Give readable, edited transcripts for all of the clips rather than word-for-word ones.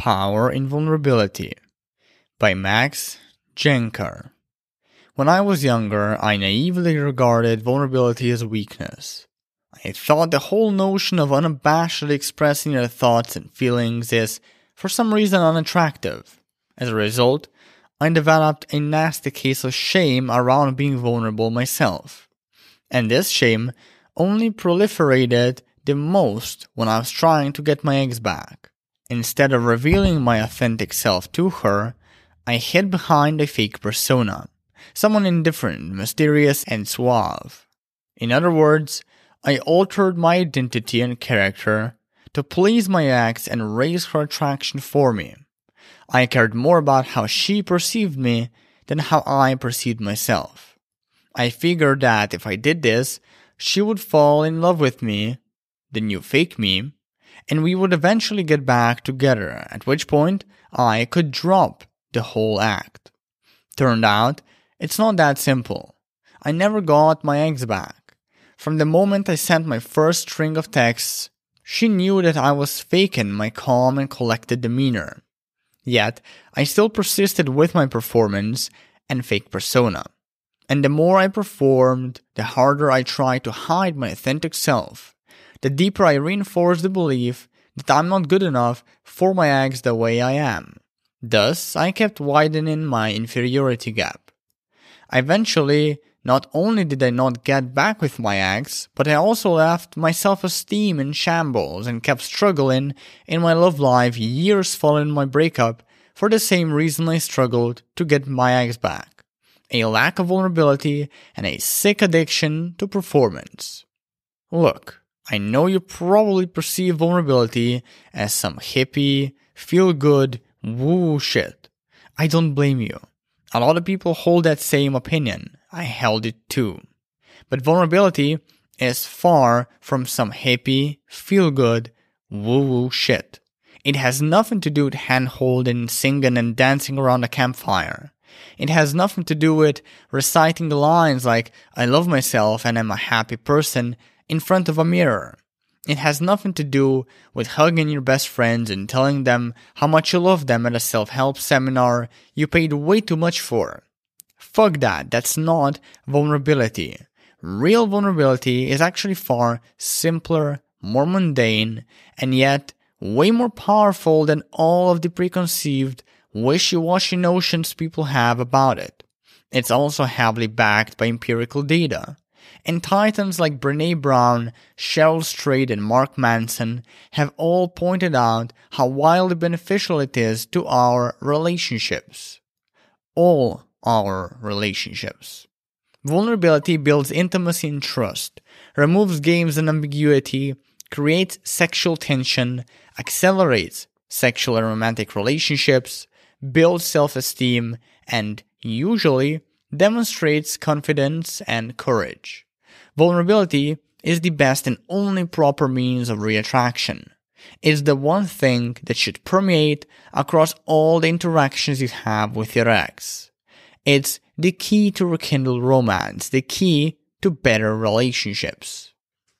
Power in Vulnerability by Max Jenker. When I was younger, I naively regarded vulnerability as weakness. I thought the whole notion of unabashedly expressing your thoughts and feelings is, for some reason, unattractive. As a result, I developed a nasty case of shame around being vulnerable myself. And this shame only proliferated the most when I was trying to get my ex back. Instead of revealing my authentic self to her, I hid behind a fake persona, someone indifferent, mysterious, and suave. In other words, I altered my identity and character to please my ex and raise her attraction for me. I cared more about how she perceived me than how I perceived myself. I figured that if I did this, she would fall in love with me, the new fake me, and we would eventually get back together, at which point I could drop the whole act. Turned out, it's not that simple. I never got my ex back. From the moment I sent my first string of texts, she knew that I was faking my calm and collected demeanor. Yet, I still persisted with my performance and fake persona. And the more I performed, the harder I tried to hide my authentic self. The deeper I reinforced the belief that I'm not good enough for my ex the way I am. Thus, I kept widening my inferiority gap. Eventually, not only did I not get back with my ex, but I also left my self-esteem in shambles and kept struggling in my love life years following my breakup for the same reason I struggled to get my ex back: a lack of vulnerability and a sick addiction to performance. Look, I know you probably perceive vulnerability as some hippie, feel-good, woo shit. I don't blame you. A lot of people hold that same opinion. I held it too. But vulnerability is far from some hippie, feel-good, woo-woo shit. It has nothing to do with hand-holding, singing, and dancing around a campfire. It has nothing to do with reciting the lines like, I love myself and I'm a happy person, in front of a mirror. It has nothing to do with hugging your best friends and telling them how much you love them at a self-help seminar you paid way too much for. Fuck that, that's not vulnerability. Real vulnerability is actually far simpler, more mundane, and yet way more powerful than all of the preconceived, wishy-washy notions people have about it. It's also heavily backed by empirical data. And titans like Brené Brown, Cheryl Strayed, and Mark Manson have all pointed out how wildly beneficial it is to our relationships. All our relationships. Vulnerability builds intimacy and trust, removes games and ambiguity, creates sexual tension, accelerates sexual and romantic relationships, builds self-esteem, and usually demonstrates confidence and courage. Vulnerability is the best and only proper means of reattraction. It's the one thing that should permeate across all the interactions you have with your ex. It's the key to rekindle romance, the key to better relationships.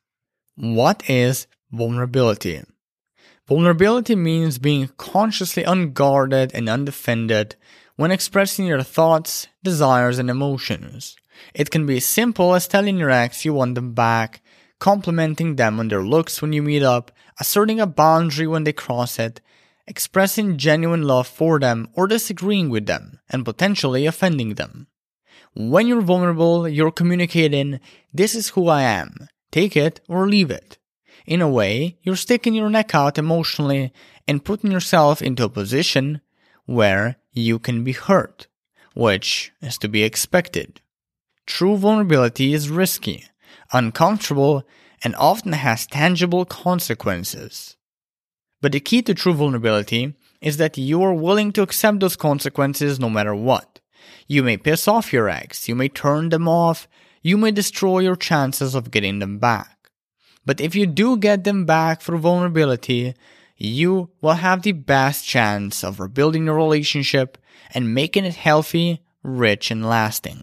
What is vulnerability? Vulnerability means being consciously unguarded and undefended when expressing your thoughts, desires, and emotions. It can be as simple as telling your ex you want them back, complimenting them on their looks when you meet up, asserting a boundary when they cross it, expressing genuine love for them or disagreeing with them, and potentially offending them. When you're vulnerable, you're communicating, this is who I am, take it or leave it. In a way, you're sticking your neck out emotionally and putting yourself into a position where you can be hurt, which is to be expected. True vulnerability is risky, uncomfortable, and often has tangible consequences. But the key to true vulnerability is that you are willing to accept those consequences no matter what. You may piss off your ex, you may turn them off, you may destroy your chances of getting them back. But if you do get them back through vulnerability, you will have the best chance of rebuilding your relationship and making it healthy, rich, and lasting.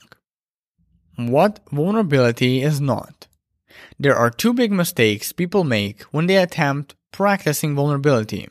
What vulnerability is not. There are two big mistakes people make when they attempt practicing vulnerability.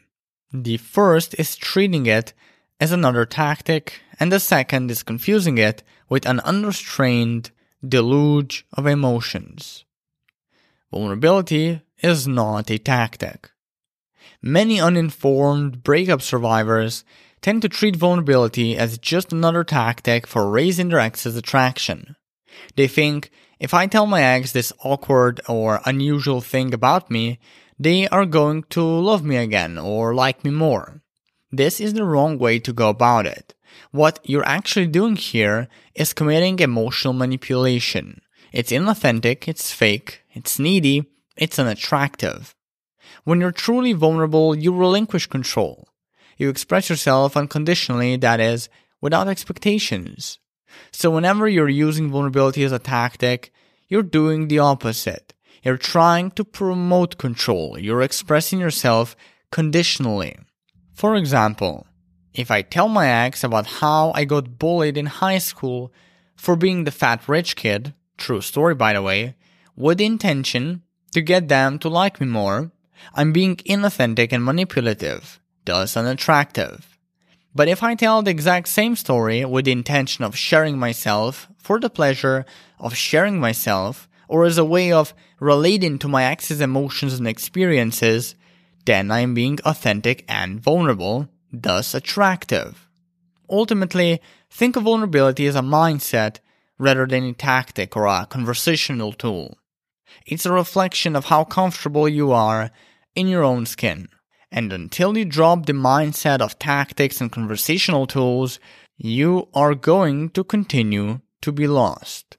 The first is treating it as another tactic, and the second is confusing it with an unrestrained deluge of emotions. Vulnerability is not a tactic. Many uninformed breakup survivors tend to treat vulnerability as just another tactic for raising their ex's attraction. They think, if I tell my ex this awkward or unusual thing about me, they are going to love me again or like me more. This is the wrong way to go about it. What you're actually doing here is committing emotional manipulation. It's inauthentic, it's fake, it's needy, it's unattractive. When you're truly vulnerable, you relinquish control. You express yourself unconditionally, that is, without expectations. So whenever you're using vulnerability as a tactic, you're doing the opposite. You're trying to promote control. You're expressing yourself conditionally. For example, if I tell my ex about how I got bullied in high school for being the fat rich kid, true story by the way, with the intention to get them to like me more, I'm being inauthentic and manipulative, thus unattractive. But if I tell the exact same story with the intention of sharing myself for the pleasure of sharing myself, or as a way of relating to my ex's emotions and experiences, then I am being authentic and vulnerable, thus attractive. Ultimately, think of vulnerability as a mindset rather than a tactic or a conversational tool. It's a reflection of how comfortable you are in your own skin. And until you drop the mindset of tactics and conversational tools, you are going to continue to be lost.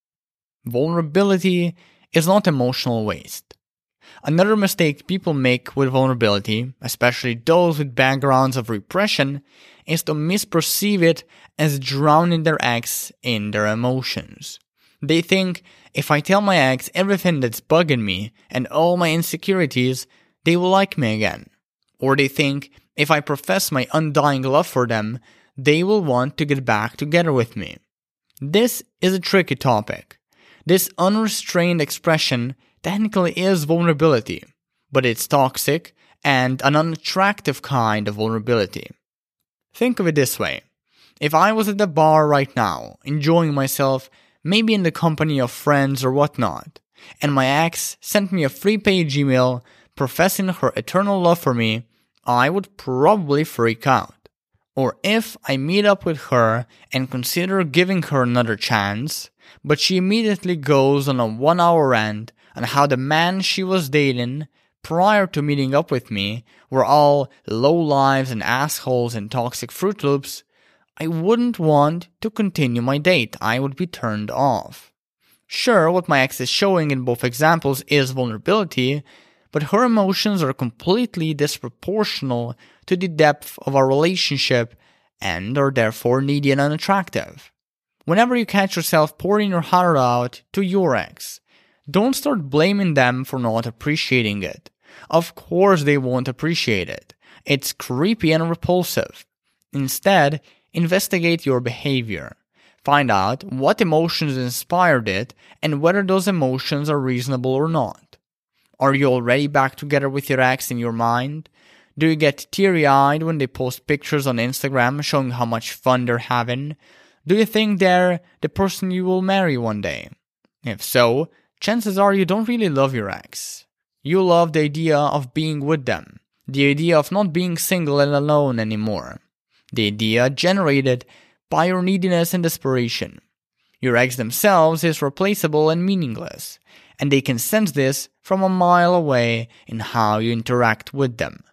Vulnerability is not emotional waste. Another mistake people make with vulnerability, especially those with backgrounds of repression, is to misperceive it as drowning their ex in their emotions. They think, if I tell my ex everything that's bugging me and all my insecurities, they will like me again. Or they think, if I profess my undying love for them, they will want to get back together with me. This is a tricky topic. This unrestrained expression technically is vulnerability, but it's toxic and an unattractive kind of vulnerability. Think of it this way. If I was at the bar right now, enjoying myself, maybe in the company of friends or whatnot, and my ex sent me a free-page email professing her eternal love for me, I would probably freak out. Or if I meet up with her and consider giving her another chance, but she immediately goes on a 1-hour rant on how the man she was dating prior to meeting up with me were all lowlives and assholes and toxic Fruit Loops, I wouldn't want to continue my date. I would be turned off. Sure, what my ex is showing in both examples is vulnerability, but her emotions are completely disproportional to the depth of our relationship and are therefore needy and unattractive. Whenever you catch yourself pouring your heart out to your ex, don't start blaming them for not appreciating it. Of course they won't appreciate it. It's creepy and repulsive. Instead, investigate your behavior. Find out what emotions inspired it and whether those emotions are reasonable or not. Are you already back together with your ex in your mind? Do you get teary-eyed when they post pictures on Instagram showing how much fun they're having? Do you think they're the person you will marry one day? If so, chances are you don't really love your ex. You love the idea of being with them, the idea of not being single and alone anymore, the idea generated by your neediness and desperation. Your ex themselves is replaceable and meaningless, and they can sense this from a mile away in how you interact with them.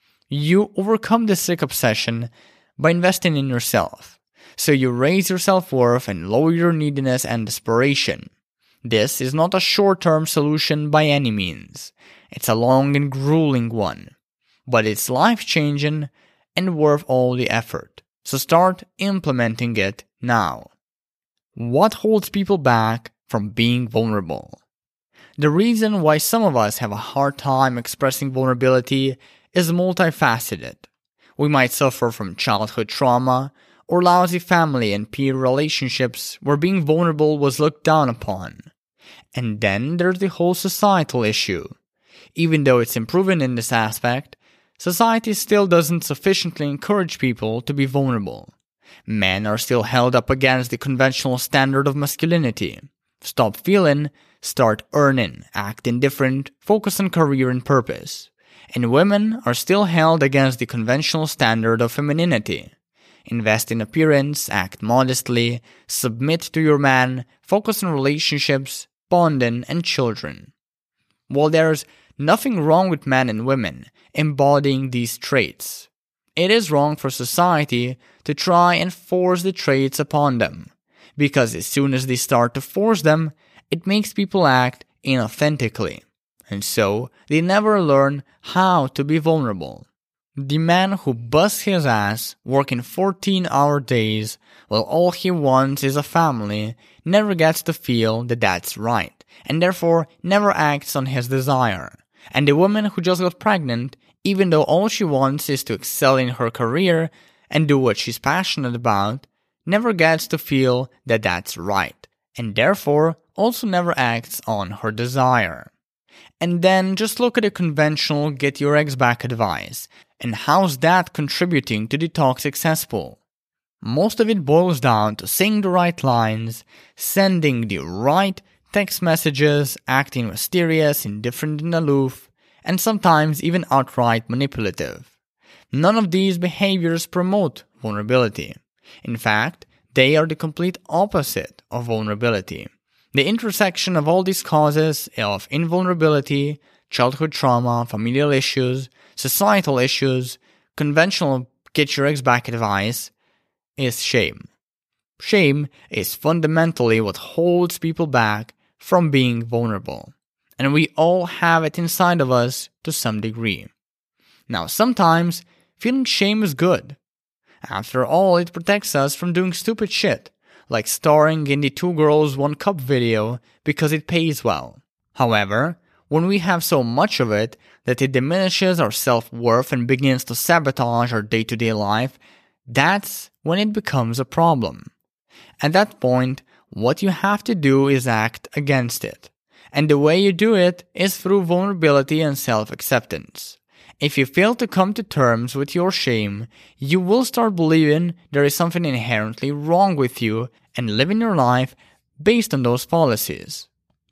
You overcome this sick obsession by investing in yourself, so you raise your self-worth and lower your neediness and desperation. This is not a short-term solution by any means. It's a long and grueling one, but it's life-changing and worth all the effort. So start implementing it now. What holds people back from being vulnerable? The reason why some of us have a hard time expressing vulnerability is multifaceted. We might suffer from childhood trauma or lousy family and peer relationships where being vulnerable was looked down upon. And then there's the whole societal issue. Even though it's improving in this aspect, Society still doesn't sufficiently encourage people to be vulnerable. Men are still held up against the conventional standard of masculinity. Stop feeling, start earning, act indifferent, focus on career and purpose. And women are still held against the conventional standard of femininity. Invest in appearance, act modestly, submit to your man, focus on relationships, bonding, and children. While there's nothing wrong with men and women embodying these traits, it is wrong for society to try and force the traits upon them, because as soon as they start to force them, it makes people act inauthentically, and so they never learn how to be vulnerable. The man who busts his ass working 14-hour days while all he wants is a family never gets to feel that that's right, and therefore never acts on his desire. And the woman who just got pregnant, even though all she wants is to excel in her career and do what she's passionate about, never gets to feel that that's right, and therefore also never acts on her desire. And then just look at the conventional get your ex back advice, and how's that contributing to the toxic cesspool? Most of it boils down to saying the right lines, sending the right text messages, acting mysterious, indifferent and aloof, and sometimes even outright manipulative. None of these behaviors promote vulnerability. In fact, they are the complete opposite of vulnerability. The intersection of all these causes of invulnerability, childhood trauma, familial issues, societal issues, conventional get your ex back advice, is shame. Shame is fundamentally what holds people back from being vulnerable, and we all have it inside of us to some degree. Now, sometimes feeling shame is good. After all, it protects us from doing stupid shit, like starring in the 2 Girls 1 Cup video because it pays well. However, when we have so much of it that it diminishes our self-worth and begins to sabotage our day-to-day life, that's when it becomes a problem. At that point, what you have to do is act against it. And the way you do it is through vulnerability and self-acceptance. If you fail to come to terms with your shame, you will start believing there is something inherently wrong with you and living your life based on those fallacies.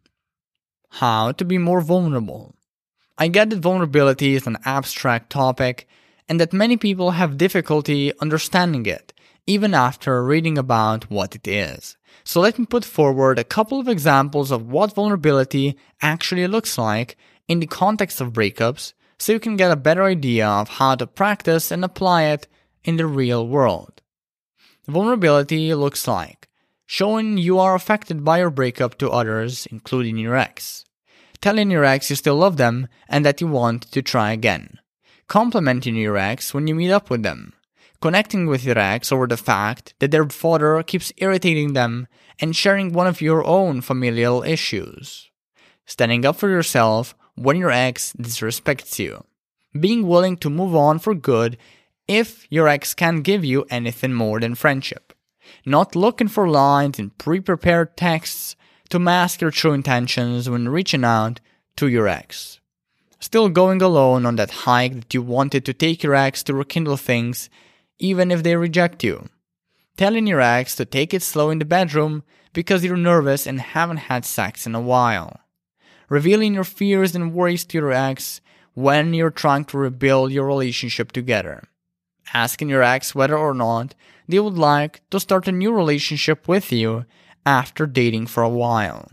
How to be more vulnerable? I get that vulnerability is an abstract topic and that many people have difficulty understanding it, even after reading about what it is. So let me put forward a couple of examples of what vulnerability actually looks like in the context of breakups, so you can get a better idea of how to practice and apply it in the real world. Vulnerability looks like showing you are affected by your breakup to others, including your ex. Telling your ex you still love them and that you want to try again. Complimenting your ex when you meet up with them. Connecting with your ex over the fact that their father keeps irritating them and sharing one of your own familial issues. Standing up for yourself when your ex disrespects you. Being willing to move on for good if your ex can't give you anything more than friendship. Not looking for lines in pre-prepared texts to mask your true intentions when reaching out to your ex. Still going alone on that hike that you wanted to take your ex to rekindle things, even if they reject you. Telling your ex to take it slow in the bedroom because you're nervous and haven't had sex in a while. Revealing your fears and worries to your ex when you're trying to rebuild your relationship together. Asking your ex whether or not they would like to start a new relationship with you after dating for a while.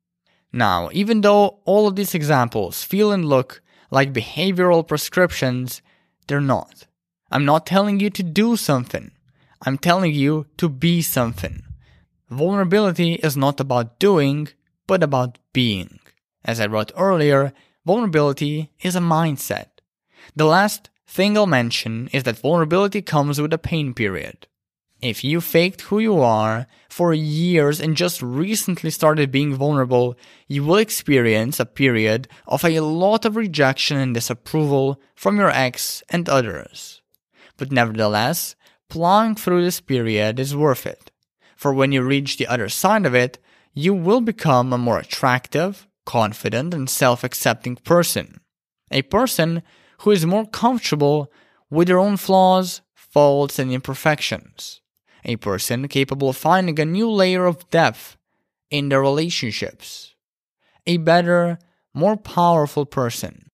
Now, even though all of these examples feel and look like behavioral prescriptions, they're not. I'm not telling you to do something. I'm telling you to be something. Vulnerability is not about doing, but about being. As I wrote earlier, vulnerability is a mindset. The last thing I'll mention is that vulnerability comes with a pain period. If you faked who you are for years and just recently started being vulnerable, you will experience a period of a lot of rejection and disapproval from your ex and others. But nevertheless, plowing through this period is worth it. For when you reach the other side of it, you will become a more attractive, confident, and self-accepting person. A person who is more comfortable with their own flaws, faults, and imperfections. A person capable of finding a new layer of depth in their relationships. A better, more powerful person.